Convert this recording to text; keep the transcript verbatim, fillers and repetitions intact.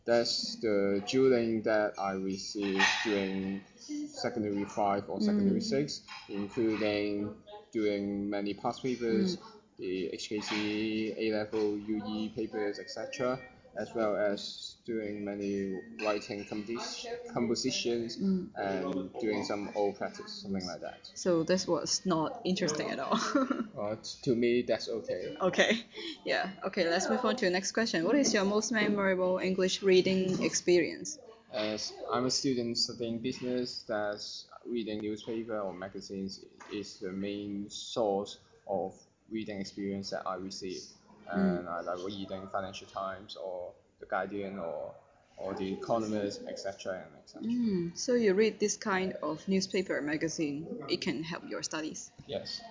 That's the drilling that I received during secondary five or secondary Mm. six, including doing many past papers, the H K C, A level, U E papers, et cetera, as well as doing many writing compos- compositions Mm. and doing some old practice, something like that. So this was not interesting at all. But to me, that's okay. Okay, yeah. Okay, let's move on to the next question. What is your most memorable English reading experience? As I'm a student studying business, that's reading newspaper or magazines is the main source of reading experience that I receive. Mm. And I like reading Financial Times or The Guardian or or The Economist, et cetera and et cetera. Mm. So you read this kind of newspaper or magazine, it can help your studies. Yes.